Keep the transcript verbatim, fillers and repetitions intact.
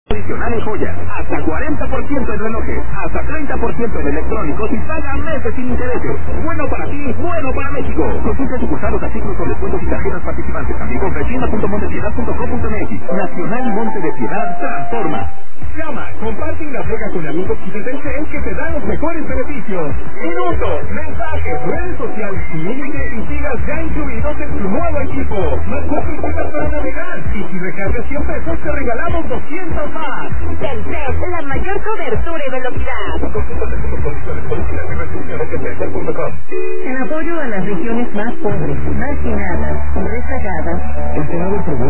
Adicional en joyas, hasta cuarenta por ciento en relojes, hasta treinta por ciento en electrónicos y paga meses sin intereses. Bueno para ti, bueno para México. Consulta sucursales, artículos con descuentos y tarjetas participantes. También compra tienda punto montepiedad punto com punto m x. Nacional Monte de Piedad transforma. Llama, comparte y navega con amigos y Telcel que te dan los mejores beneficios. Minutos, mensajes, redes sociales y límite y sigas ya incluidos en tu nuevo equipo. Más cuatro cuentas para navegar. Y si recargas cien pesos te regalamos doscientos más. Telcel, la mayor cobertura y velocidad. En apoyo a las regiones más pobres, marginadas y rezagadas, el Senado aprobó